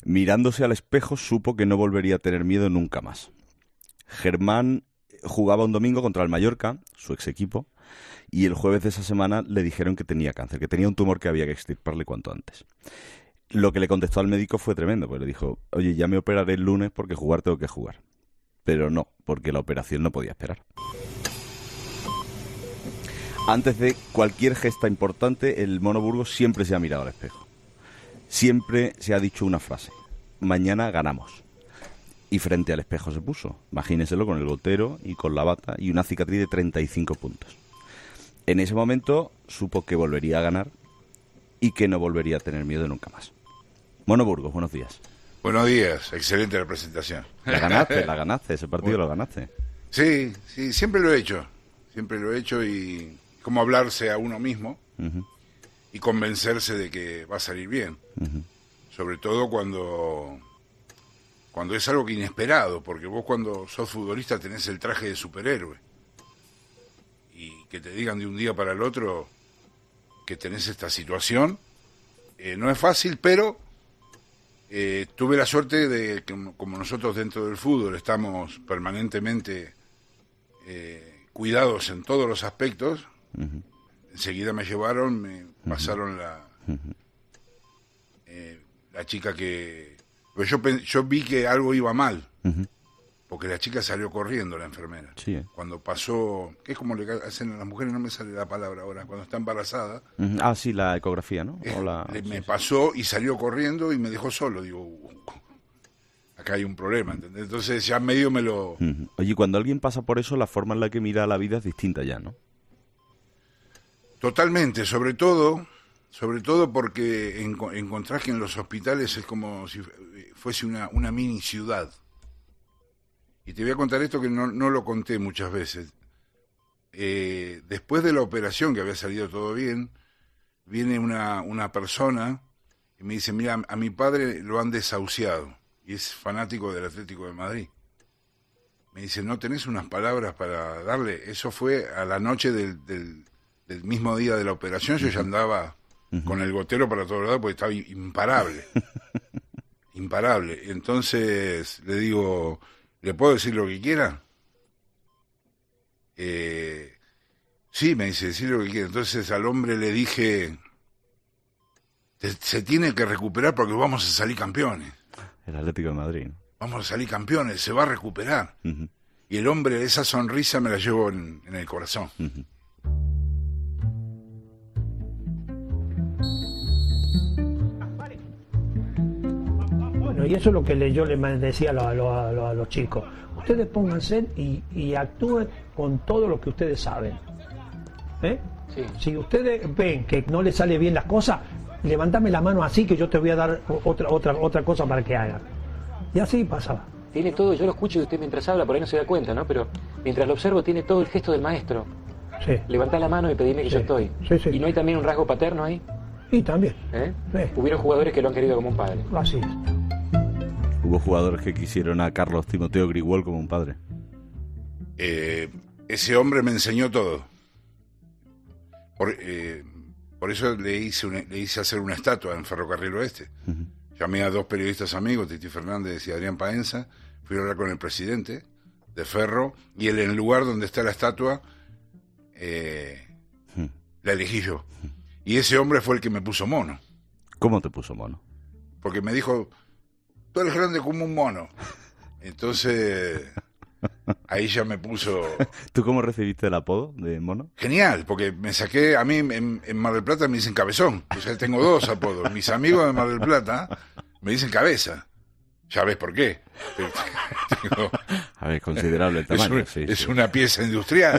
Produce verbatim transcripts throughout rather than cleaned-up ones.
Mirándose al espejo, supo que no volvería a tener miedo nunca más. Germán jugaba un domingo contra el Mallorca, su ex equipo, y el jueves de esa semana le dijeron que tenía cáncer, que tenía un tumor que había que extirparle cuanto antes. Lo que le contestó al médico fue tremendo, pues le dijo, oye, ya me operaré el lunes porque jugar tengo que jugar. Pero no, porque la operación no podía esperar. Antes de cualquier gesta importante, el Mono Burgos siempre se ha mirado al espejo. Siempre se ha dicho una frase, mañana ganamos. Y frente al espejo se puso, imagínenselo con el gotero y con la bata y una cicatriz de treinta y cinco puntos. En ese momento supo que volvería a ganar y que no volvería a tener miedo nunca más. Mono Burgos, buenos días. Buenos días, excelente representación. La ganaste, la ganaste, ese partido bueno. Lo ganaste. Sí, sí, siempre lo he hecho, siempre lo he hecho y como hablarse a uno mismo uh-huh. y convencerse de que va a salir bien. Uh-huh. Sobre todo cuando, cuando es algo que inesperado, porque vos cuando sos futbolista tenés el traje de superhéroe. Y que te digan de un día para el otro que tenés esta situación, eh, no es fácil, pero eh, tuve la suerte de que como nosotros dentro del fútbol estamos permanentemente eh, cuidados en todos los aspectos, uh-huh. enseguida me llevaron, me uh-huh. pasaron la uh-huh. eh, la chica que... Pues yo, yo vi que algo iba mal, uh-huh. porque la chica salió corriendo, la enfermera. Sí, eh. Cuando pasó, que es como le hacen a las mujeres, no me sale la palabra ahora, cuando está embarazada. Uh-huh. Ah, sí, la ecografía, ¿no? Eh, o la... le, me sí, pasó y salió corriendo y me dejó solo. Digo, uh, acá hay un problema, ¿entendés? Entonces ya medio me lo... Uh-huh. Oye, cuando alguien pasa por eso, la forma en la que mira la vida es distinta ya, ¿no? Totalmente, sobre todo, sobre todo porque en, encontrás que en los hospitales es como si fuese una, una mini ciudad. Y te voy a contar esto que no, no lo conté muchas veces. Eh, después de la operación, que había salido todo bien, viene una, una persona y me dice, mira, a mi padre lo han desahuciado y es fanático del Atlético de Madrid. Me dice, ¿no tenés unas palabras para darle? Eso fue a la noche del, del, del mismo día de la operación. Yo ya andaba uh-huh. con el gotero para todos lados porque estaba imparable. imparable. Entonces le digo... ¿Le puedo decir lo que quiera? Eh, sí, me dice, decir lo que quiera. Entonces al hombre le dije, se tiene que recuperar porque vamos a salir campeones. El Atlético de Madrid. Vamos a salir campeones, se va a recuperar. Uh-huh. Y el hombre, esa sonrisa me la llevo en, en el corazón. Uh-huh. Y eso es lo que le, yo les decía a, lo, a, lo, a, lo, a los chicos. Ustedes pónganse y, y actúen con todo lo que ustedes saben. ¿Eh? Sí. Si ustedes ven que no les sale bien las cosas, levantame la mano así que yo te voy a dar otra otra otra cosa para que hagan. Y así pasaba. Tiene todo, yo lo escucho y usted mientras habla, por ahí no se da cuenta, ¿no? Pero mientras lo observo tiene todo el gesto del maestro. Sí. Levantá la mano y pedirme que sí. yo estoy. Sí, sí. ¿Y no hay también un rasgo paterno ahí? Y también. ¿Eh? Sí. Hubieron jugadores que lo han querido como un padre. Así es. Hubo jugadores que quisieron a Carlos Timoteo Grigol como un padre. Eh, ese hombre me enseñó todo. Por, eh, por eso le hice, una, le hice hacer una estatua en Ferrocarril Oeste. Uh-huh. Llamé a dos periodistas amigos, Titi Fernández y Adrián Paenza. Fui a hablar con el presidente de Ferro y él, en el lugar donde está la estatua, eh, uh-huh. la elegí yo. Uh-huh. Y ese hombre fue el que me puso mono. ¿Cómo te puso mono? Porque me dijo... Tú eres grande como un mono. Entonces, ahí ya me puso... ¿Tú cómo recibiste el apodo de mono? Genial, porque me saqué... A mí en, en Mar del Plata me dicen cabezón. O sea, tengo dos apodos. Mis amigos de Mar del Plata me dicen cabeza. Ya ves por qué. Tengo, a ver, considerable el tamaño. Es, un, sí, es sí. una pieza industrial.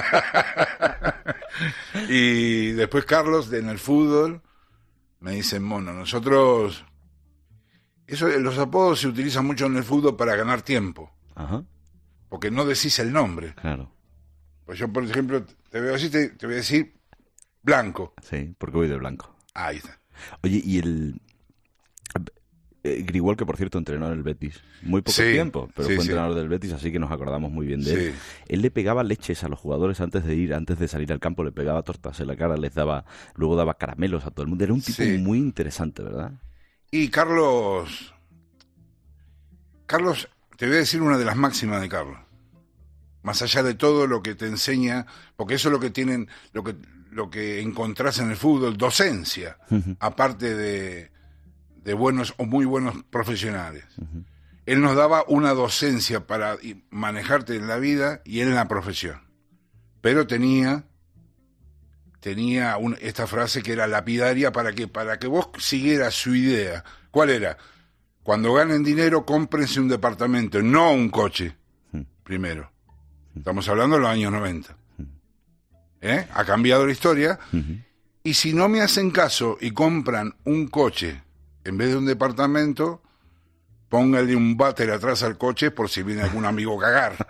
Y después Carlos, en el fútbol, me dicen mono. Nosotros... Eso, los apodos se utilizan mucho en el fútbol para ganar tiempo. Ajá. Porque no decís el nombre. Claro. Pues yo, por ejemplo, te veo así, te, te voy a decir Blanco. Sí, porque voy de blanco. Ahí está. Oye, y el... Eh, Grigol, que por cierto entrenó en el Betis. Muy poco sí, tiempo, pero sí, fue sí. entrenador del Betis, así que nos acordamos muy bien de sí. él. Él le pegaba leches a los jugadores antes de ir, antes de salir al campo, le pegaba tortas en la cara, les daba, luego daba caramelos a todo el mundo. Era un tipo sí. muy interesante, ¿verdad? Y Carlos, Carlos, te voy a decir una de las máximas de Carlos. Más allá de todo lo que te enseña, porque eso es lo que tienen, lo que, lo que encontrás en el fútbol, docencia, uh-huh. aparte de, de buenos o muy buenos profesionales. Uh-huh. Él nos daba una docencia para manejarte en la vida y en la profesión. Pero tenía, tenía un, esta frase que era lapidaria para que, para que vos siguieras su idea. ¿Cuál era? Cuando ganen dinero, cómprense un departamento, no un coche, uh-huh. primero. Estamos hablando de los años noventa. ¿Eh? Ha cambiado la historia. Uh-huh. Y si no me hacen caso y compran un coche en vez de un departamento, póngale un váter atrás al coche por si viene algún amigo a cagar.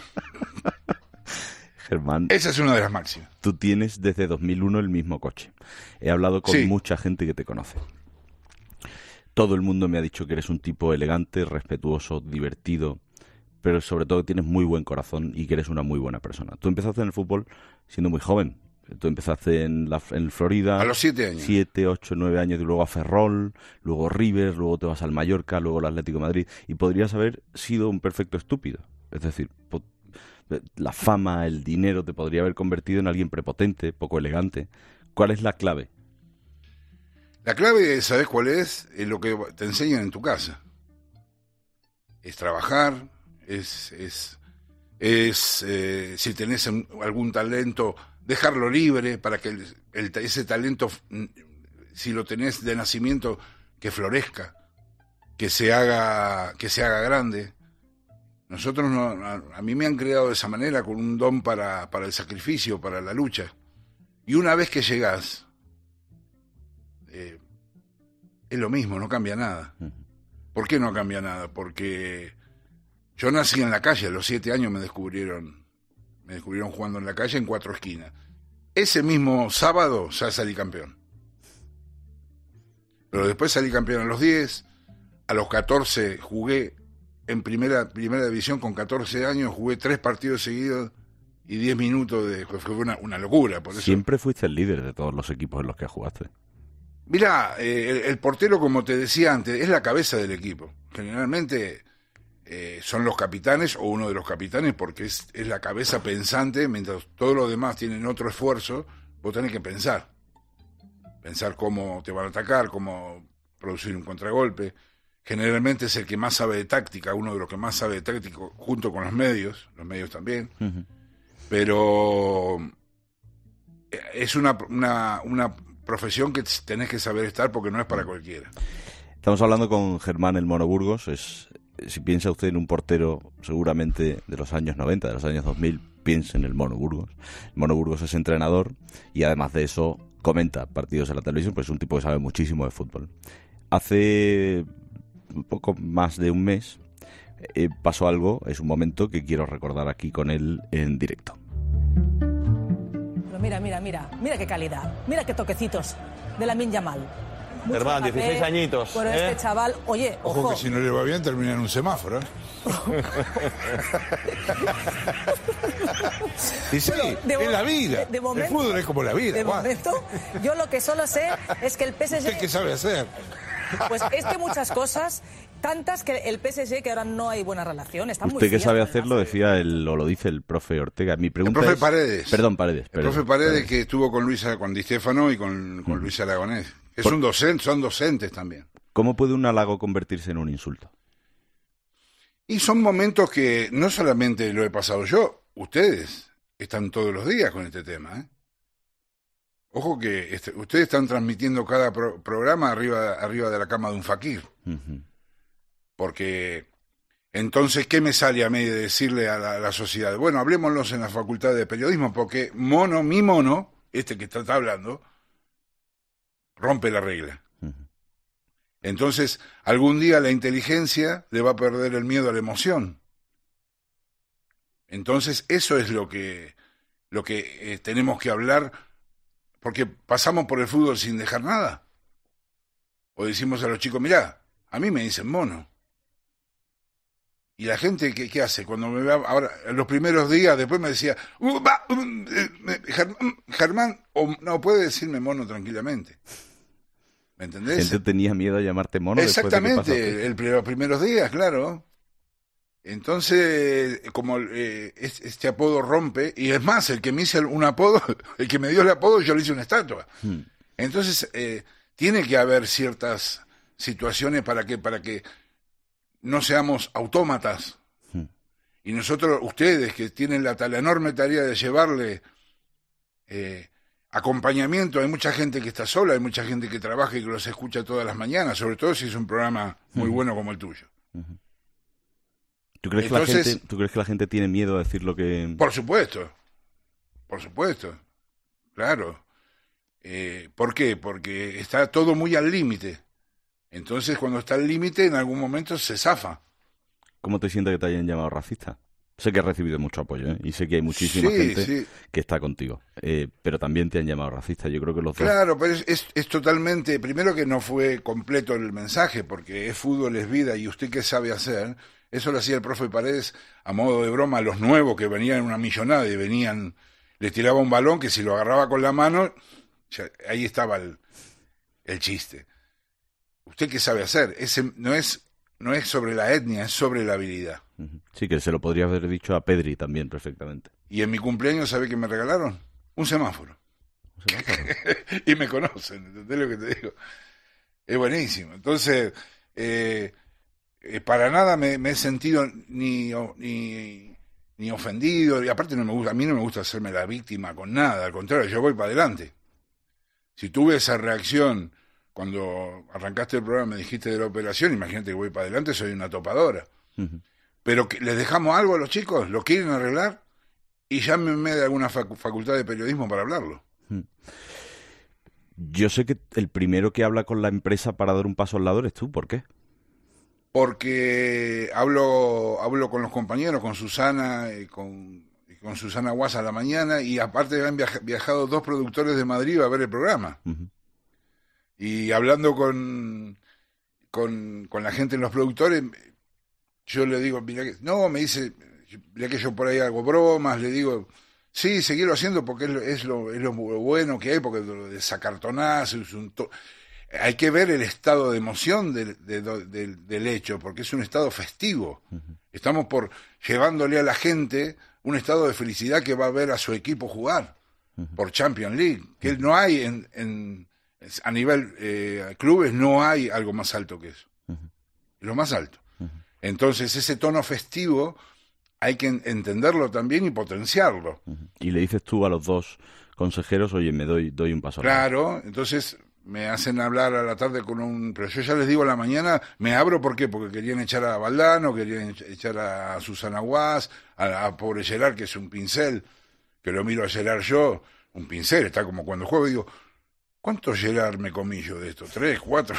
Germán, esa es una de las máximas. Tú tienes desde dos mil uno el mismo coche. He hablado con sí. mucha gente que te conoce. Todo el mundo me ha dicho que eres un tipo elegante, respetuoso, divertido, pero sobre todo que tienes muy buen corazón y que eres una muy buena persona. Tú empezaste en el fútbol siendo muy joven. Tú empezaste en, la, en Florida. A los siete años. Siete, ocho, nueve años, y luego a Ferrol, luego River, luego te vas al Mallorca, luego al Atlético de Madrid. Y podrías haber sido un perfecto estúpido. Es decir, po- la fama, el dinero te podría haber convertido en alguien prepotente, poco elegante. ¿Cuál es la clave? La clave, ¿sabes cuál es? Es lo que te enseñan en tu casa. Es trabajar, es, es, es eh, si tenés algún talento, dejarlo libre para que el, el, ese talento, si lo tenés de nacimiento, que florezca, que se haga, que se haga grande. Nosotros, no, a, a mí me han creado de esa manera, con un don para, para el sacrificio, para la lucha. Y una vez que llegás, eh, es lo mismo, no cambia nada. ¿Por qué no cambia nada? Porque yo nací en la calle, a los siete años me descubrieron, me descubrieron jugando en la calle en Cuatro Esquinas. Ese mismo sábado ya salí campeón. Pero después salí campeón a los diez, a los catorce jugué en primera, primera división con catorce años, jugué tres partidos seguidos y diez minutos de... Fue una, una locura, por eso. Siempre fuiste el líder de todos los equipos en los que jugaste. Mirá, eh, el, el portero, como te decía antes, es la cabeza del equipo. Generalmente eh, son los capitanes o uno de los capitanes porque es, es la cabeza pensante, mientras todos los demás tienen otro esfuerzo, vos tenés que pensar. Pensar cómo te van a atacar, cómo producir un contragolpe. Generalmente es el que más sabe de táctica, uno de los que más sabe de táctica, junto con los medios, los medios también. Uh-huh. Pero es una, una, una profesión que tenés que saber estar porque no es para cualquiera. Estamos hablando con Germán el Mono Burgos. Es, si piensa usted en un portero seguramente de los años noventa, de los años dos mil, piense en el Mono Burgos. El Mono Burgos es entrenador y además de eso comenta partidos en la televisión, pues es un tipo que sabe muchísimo de fútbol. Hace un poco más de un mes eh, pasó algo, es un momento que quiero recordar aquí con él en directo. Pero mira, mira, mira, mira qué calidad, mira qué toquecitos de Lamine Yamal. Germán, dieciséis añitos. Pero ¿eh? este chaval, oye, ojo. Ojo que si no le va bien termina en un semáforo. ¿eh? Y sí, de es la vida. De, de momento, el fútbol es como la vida. De Juan. momento, yo lo que solo sé es que el P S G... ¿Usted qué sabe hacer? Pues es que muchas cosas, tantas que el P S G, que ahora no hay buena relación, está muy Usted que fría, sabe hacerlo, decía el, o lo dice el profe Ortega. Mi pregunta el profe es... Paredes. Perdón, Paredes. El Paredes, profe Paredes, Paredes, que estuvo con Luisa, con Di Stéfano y con, con mm. Luis Aragonés. Es Por... un docente, son docentes también. ¿Cómo puede un halago convertirse en un insulto? Y son momentos que no solamente lo he pasado yo, ustedes están todos los días con este tema, ¿eh? Ojo que este, ustedes están transmitiendo cada pro, programa arriba, arriba de la cama de un fakir. Uh-huh. Porque entonces, ¿qué me sale a mí de decirle a la, a la sociedad? Bueno, hablémonos en la facultad de periodismo, porque mono, mi mono, este que está, está hablando, rompe la regla. Uh-huh. Entonces, algún día la inteligencia le va a perder el miedo a la emoción. Entonces, eso es lo que, lo que eh, tenemos que hablar, porque pasamos por el fútbol sin dejar nada. O decimos a los chicos, mirá, a mí me dicen mono. Y la gente, ¿qué, qué hace? Cuando me ve ahora, en los primeros días, después me decía, uh, bah, uh, uh, Germán, o no, puede decirme mono tranquilamente. ¿Me entendés? La gente tenía miedo a llamarte mono. Exactamente, después de que el, los primeros días, claro. Entonces, como eh, este apodo rompe, y es más, el que me hizo un apodo, el que me dio el apodo, yo le hice una estatua. Hmm. Entonces, eh, tiene que haber ciertas situaciones para que, para que no seamos autómatas. Hmm. Y nosotros, ustedes que tienen la, la enorme tarea de llevarle eh, acompañamiento, hay mucha gente que está sola, hay mucha gente que trabaja y que los escucha todas las mañanas, sobre todo si es un programa muy hmm. bueno como el tuyo. Hmm. ¿Tú crees, Entonces, que la gente, ¿Tú crees que la gente tiene miedo a decir lo que...? Por supuesto, por supuesto, claro. Eh, ¿Por qué? Porque está todo muy al límite. Entonces, cuando está al límite, en algún momento se zafa. ¿Cómo te sientes que te hayan llamado racista? Sé que has recibido mucho apoyo, ¿eh? Y sé que hay muchísima sí, gente sí. que está contigo. Eh, pero también te han llamado racista. Yo creo que los dos... Claro, pero es, es, es totalmente... Primero que no fue completo el mensaje, porque es fútbol, es vida, y usted qué sabe hacer... Eso lo hacía el profe Paredes a modo de broma a los nuevos que venían en una millonada y venían, les tiraba un balón que si lo agarraba con la mano, ya, ahí estaba el, el chiste. ¿Usted qué sabe hacer? Ese no es, no es sobre la etnia, es sobre la habilidad. Sí, que se lo podría haber dicho a Pedri también perfectamente. Y en mi cumpleaños, ¿sabe qué me regalaron? Un semáforo. ¿Un semáforo? Y me conocen, ¿entendés lo que te digo? Es buenísimo. Entonces... Eh, Eh, para nada me, me he sentido ni, ni, ni ofendido, y aparte no me gusta, a mí no me gusta hacerme la víctima con nada, al contrario, yo voy para adelante. Si tuve esa reacción cuando arrancaste el programa, me dijiste de la operación, imagínate que voy para adelante, soy una topadora. Uh-huh. Pero que, ¿les dejamos algo a los chicos? ¿Lo quieren arreglar? Y llámenme de alguna facu- facultad de periodismo para hablarlo. Uh-huh. Yo sé que el primero que habla con la empresa para dar un paso al lado eres tú, ¿por qué? Porque hablo hablo con los compañeros, con Susana y con, y con Susana Guasa a la mañana, y aparte han viaja, viajado dos productores de Madrid a ver el programa. Uh-huh. Y hablando con, con con la gente en los productores, yo le digo, mira que, no, me dice, mira que yo por ahí hago bromas, le digo, sí, seguirlo haciendo porque es lo, es lo, es lo bueno que hay, porque lo de desacartonazo es un... To- Hay que ver el estado de emoción del, de, de, de, del hecho, porque es un estado festivo. Uh-huh. Estamos por llevándole a la gente un estado de felicidad que va a ver a su equipo jugar uh-huh. por Champions League, que uh-huh. no hay en, en a nivel eh, clubes, no hay algo más alto que eso. Uh-huh. Lo más alto. Uh-huh. Entonces ese tono festivo hay que entenderlo también y potenciarlo. Uh-huh. Y le dices tú a los dos consejeros, oye, me doy, doy un paso. Claro, entonces... me hacen hablar a la tarde con un... Pero yo ya les digo a la mañana, me abro, ¿por qué? Porque querían echar a Valdano, querían echar a Susana Guas, a, a pobre Gerard, que es un pincel, que lo miro a Gerard yo, un pincel, está como cuando juego y digo, ¿cuántos Gerard me comí yo de esto? ¿Tres? ¿Cuatro?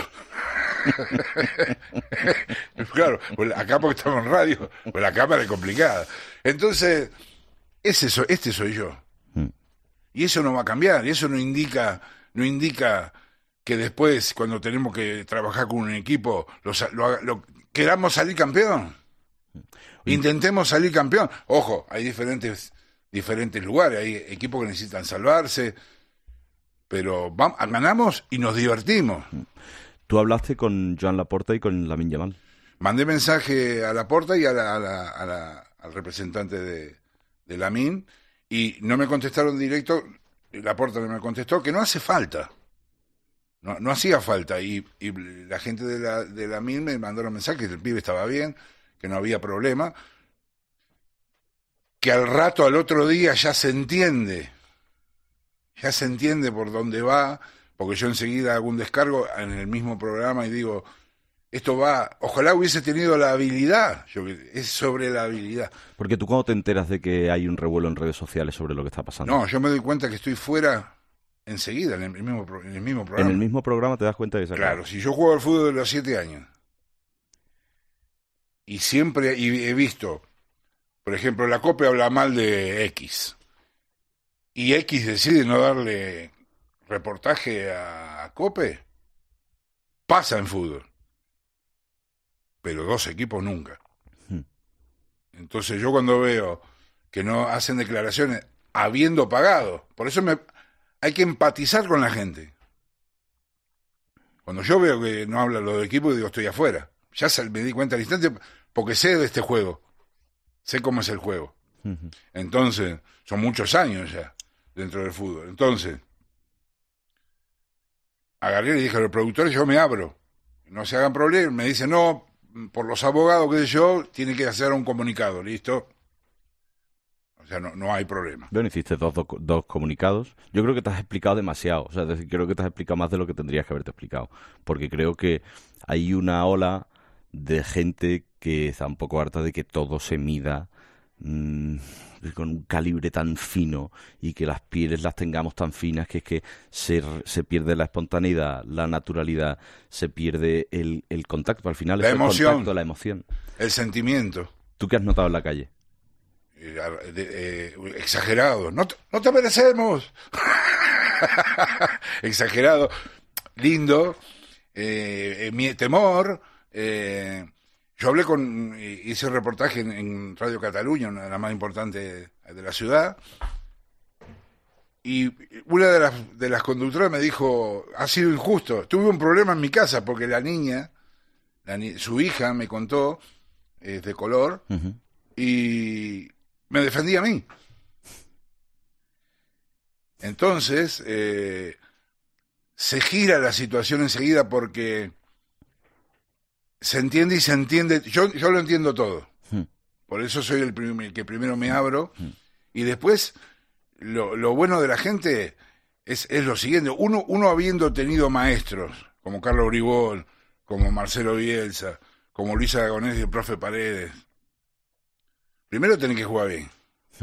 Claro, pues acá porque estamos en radio, pues la cámara es complicada. Entonces, ese so, este soy yo. Mm. Y eso no va a cambiar, y eso no indica, no indica... que después, cuando tenemos que trabajar con un equipo, lo, lo, lo, queramos salir campeón. Intentemos salir campeón. Ojo, hay diferentes diferentes lugares, hay equipos que necesitan salvarse, pero vamos, ganamos y nos divertimos. Tú hablaste con Joan Laporta y con Lamine Yamal. Mandé mensaje a Laporta y a la, a la, a la, al representante de, de Lamine, y no me contestaron directo. Laporta no me contestó, que no hace falta. No, no hacía falta, y, y la gente de la de la M I N me mandaron mensajes que el pibe estaba bien, que no había problema, que al rato, al otro día ya se entiende, ya se entiende por dónde va, porque yo enseguida hago un descargo en el mismo programa y digo, esto va, ojalá hubiese tenido la habilidad, yo, es sobre la habilidad. Porque tú cuando te enteras de que hay un revuelo en redes sociales sobre lo que está pasando. No, yo me doy cuenta que estoy fuera... enseguida, en el mismo en el mismo programa. En el mismo programa te das cuenta de eso. Claro, si yo juego al fútbol de los siete años y siempre y he visto, por ejemplo, la Copa habla mal de X y X decide no darle reportaje a Cope, pasa en fútbol, pero dos equipos nunca. Hmm. Entonces yo cuando veo que no hacen declaraciones habiendo pagado, por eso me hay que empatizar con la gente. Cuando yo veo que no habla lo del equipo, digo, estoy afuera. Ya me di cuenta al instante porque sé de este juego. sé cómo es el juego. Ujú. Entonces, son muchos años ya dentro del fútbol. Entonces, agarré y le dije a los productores, yo me abro, no se hagan problemas. Me dicen, no, por los abogados, qué sé yo, tiene que hacer un comunicado, ¿listo? O sea, no, no hay problema. Bueno, hiciste dos, dos, dos comunicados. Yo creo que te has explicado demasiado. O sea, es decir, creo que te has explicado más de lo que tendrías que haberte explicado. Porque creo que hay una ola de gente que está un poco harta de que todo se mida mmm, con un calibre tan fino y que las pieles las tengamos tan finas que es que se, se pierde la espontaneidad, la naturalidad, se pierde el, el contacto. Al final La es emoción. el contacto, la emoción. El sentimiento. ¿Tú qué has notado en la calle? Eh, de, eh, exagerado. No te, no te merecemos. Exagerado. Lindo. Eh, eh, mi temor. Eh, yo hablé con, hice un reportaje en, en Radio Cataluña, una de las más importantes de la ciudad, y una de las, de las conductoras me dijo, ha sido injusto, tuve un problema en mi casa porque la niña, la ni- su hija me contó, es de color, Uh-huh. y me defendía a mí. Entonces, eh, se gira la situación enseguida porque se entiende y se entiende. Yo, yo lo entiendo todo. Hmm. Por eso soy el, prim- el que primero me abro. Y después, lo, lo bueno de la gente es, es lo siguiente. Uno, uno habiendo tenido maestros, como Carlos Bribol, como Marcelo Bielsa, como Luis Aragonés y el profe Paredes, primero tenés que jugar bien.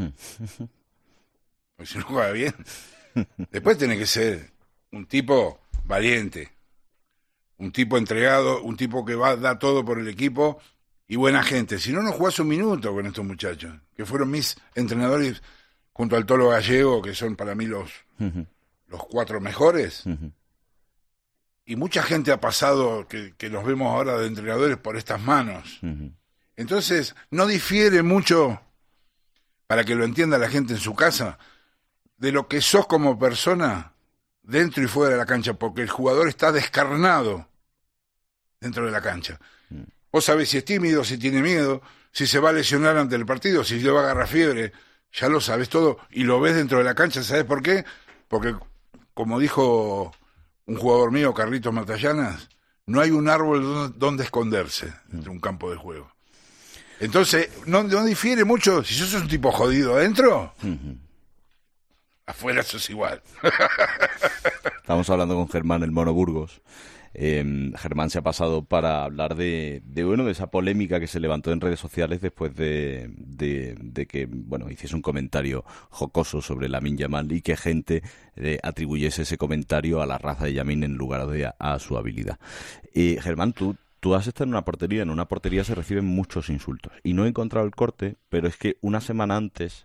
Porque si no juega bien, después tenés que ser un tipo valiente, un tipo entregado, un tipo que va a dar todo por el equipo y buena gente. Si no, no jugás un minuto con estos muchachos, que fueron mis entrenadores junto al Tolo Gallego, que son para mí los, Uh-huh. los cuatro mejores. Uh-huh. Y mucha gente ha pasado, que, que los vemos ahora de entrenadores, por estas manos. Uh-huh. Entonces, no difiere mucho, para que lo entienda la gente en su casa, de lo que sos como persona dentro y fuera de la cancha, porque el jugador está descarnado dentro de la cancha. Mm. Vos sabés si es tímido, si tiene miedo, si se va a lesionar ante el partido, si le va a agarrar fiebre, ya lo sabés todo y lo ves dentro de la cancha. ¿Sabés por qué? Porque, como dijo un jugador mío, Carlitos Matallanas, no hay un árbol donde, donde esconderse dentro de un campo de juego. Entonces, no, no difiere mucho. Si sos un tipo jodido adentro, Uh-huh. afuera sos igual. Estamos hablando con Germán, el Mono Burgos. Eh, Germán se ha pasado para hablar de, de bueno de esa polémica que se levantó en redes sociales después de, de, de que bueno hiciese un comentario jocoso sobre Lamine Yamal y que gente eh, atribuyese ese comentario a la raza de Yamin en lugar de a, a su habilidad. Eh, Germán, tú Tú has estado en una portería, en una portería se reciben muchos insultos. Y no he encontrado el corte, pero es que una semana antes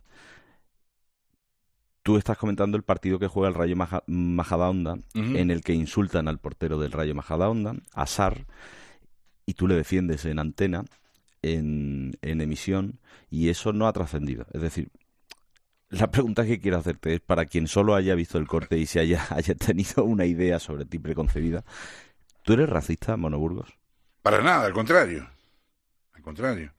tú estás comentando el partido que juega el Rayo Maja, Majadahonda, uh-huh. en el que insultan al portero del Rayo Majadahonda, a Sarr, y tú le defiendes en antena, en, en emisión, y eso no ha trascendido. Es decir, la pregunta que quiero hacerte es, para quien solo haya visto el corte y se haya, haya tenido una idea sobre ti preconcebida, ¿tú eres racista, Mono Burgos? Para nada, al contrario. Al contrario.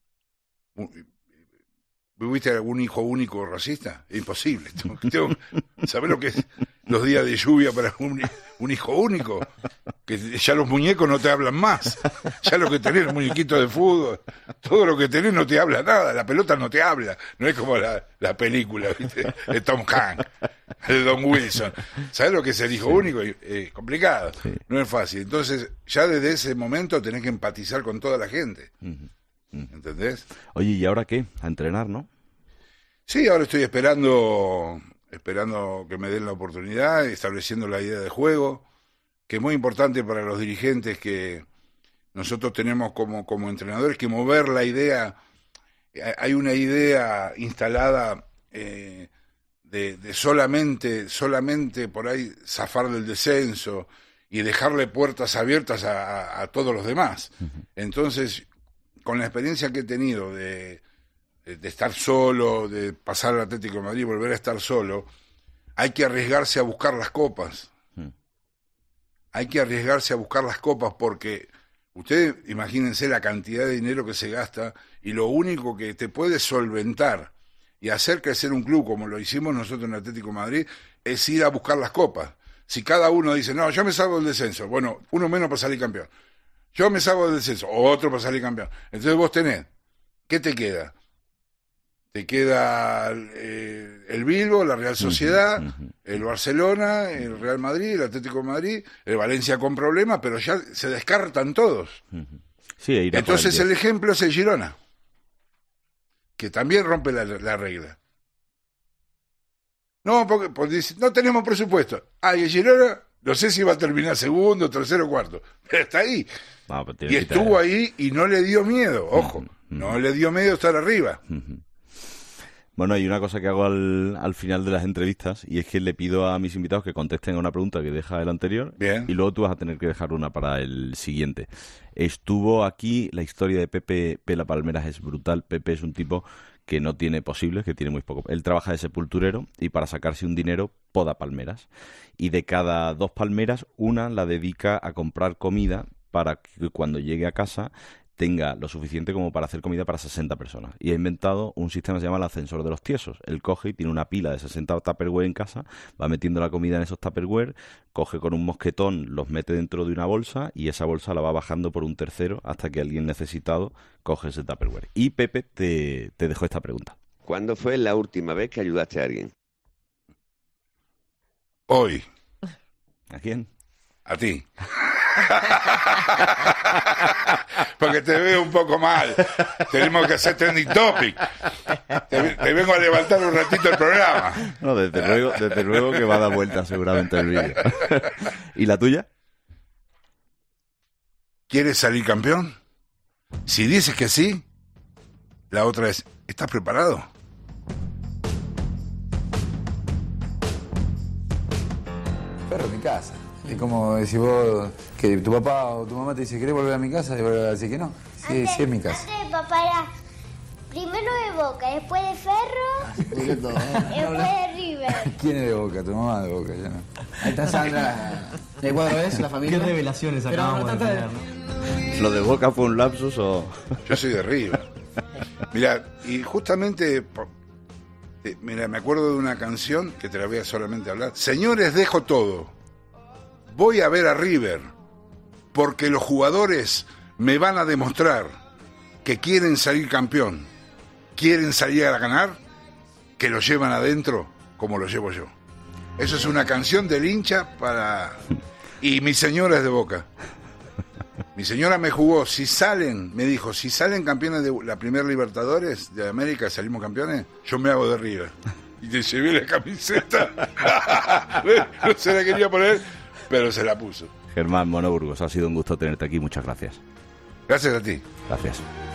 ¿Viste algún hijo único racista? Es imposible. ¿Sabés lo que es los días de lluvia para un, un hijo único? Que ya los muñecos no te hablan más. Ya lo que tenés, el muñequito de fútbol, todo lo que tenés no te habla nada. La pelota no te habla. No es como la, la película, ¿viste? De Tom Hanks, de Don Wilson. ¿Sabés lo que es el hijo sí. único? Es eh, complicado. Sí. No es fácil. Entonces, ya desde ese momento tenés que empatizar con toda la gente. Uh-huh. ¿Entendés? Oye, ¿y ahora qué? A entrenar, ¿no? Sí, ahora estoy esperando esperando que me den la oportunidad, estableciendo la idea de juego, que es muy importante para los dirigentes, que nosotros tenemos como, como entrenadores que mover la idea. Hay una idea instalada eh, de, de solamente, solamente por ahí zafar del descenso y dejarle puertas abiertas a, a, a todos los demás. Uh-huh. Entonces, con la experiencia que he tenido de, de, de estar solo, de pasar al Atlético de Madrid y volver a estar solo, hay que arriesgarse a buscar las copas. Hmm. Hay que arriesgarse a buscar las copas porque Ustedes imagínense la cantidad de dinero que se gasta y lo único que te puede solventar y hacer crecer un club como lo hicimos nosotros en Atlético de Madrid es ir a buscar las copas. Si cada uno dice, no, yo me salvo del descenso, bueno, uno menos para salir campeón. Yo me salvo del descenso, otro para salir campeón. Entonces vos tenés, ¿qué te queda? Te queda eh, el Bilbao, la Real Sociedad, uh-huh, uh-huh. el Barcelona, el Real Madrid, el Atlético de Madrid, el Valencia con problemas, pero ya se descartan todos. Uh-huh. Sí, entonces el, el ejemplo es el Girona, que también rompe la, la regla. No, porque, porque dice, no tenemos presupuesto. Ah, y el Girona, no sé si va a terminar segundo, tercero, cuarto, pero está ahí. No, y estuvo ahí y no le dio miedo, ojo, uh-huh, uh-huh. no le dio miedo estar arriba. Uh-huh. Bueno, hay una cosa que hago al, al final de las entrevistas y es que le pido a mis invitados que contesten a una pregunta que deja el anterior. Bien. Y luego tú vas a tener que dejar una para el siguiente. Estuvo aquí, la historia de Pepe Pela Palmeras es brutal. Pepe es un tipo que no tiene posibles, que tiene muy poco. Él trabaja de sepulturero y para sacarse un dinero poda palmeras. Y de cada dos palmeras, una la dedica a comprar comida para que cuando llegue a casa tenga lo suficiente como para hacer comida para sesenta personas. Y ha inventado un sistema que se llama el ascensor de los tiesos. Él coge y tiene una pila de sesenta Tupperware en casa, va metiendo la comida en esos Tupperware, coge con un mosquetón, los mete dentro de una bolsa y esa bolsa la va bajando por un tercero hasta que alguien necesitado coge ese Tupperware. Y Pepe, te, te dejo esta pregunta. ¿Cuándo fue la última vez que ayudaste a alguien? Hoy. ¿A quién? A ti. Porque te veo un poco mal. Tenemos que hacer trending topic. Te, te vengo a levantar un ratito el programa. No, desde luego, desde luego que va a dar vuelta seguramente el vídeo. ¿Y la tuya? ¿Quieres salir campeón? Si dices que sí, la otra es, ¿estás preparado? Perro, mi casa. Es como si vos, que tu papá o tu mamá te dice, ¿querés volver a mi casa? Y vos le decís que no. Sí, antes, sí es mi casa. Antes papá era primero de Boca, después de Ferro, después de River. ¿Quién es de Boca? Tu mamá de Boca, ya no. Ahí está Sandra. ¿De cuadro es la familia? ¿Qué revelaciones acabamos de tener, ¿no? ¿Lo de Boca fue un lapsus o...? Yo soy de River. Mirá, y justamente... Mira, me acuerdo de una canción que te la voy a solamente hablar. Señores, dejo todo. Voy a ver a River, porque los jugadores me van a demostrar que quieren salir campeón, quieren salir a ganar, que lo llevan adentro como lo llevo yo. Eso es una canción del hincha para... Y mi señora es de Boca. Mi señora me jugó, si salen, me dijo, si salen campeones de la primera Libertadores de América, salimos campeones, yo me hago de River. Y te llevé la camiseta. No se la quería poner, pero se la puso. Germán Mono Burgos, ha sido un gusto tenerte aquí, muchas gracias. Gracias a ti. Gracias.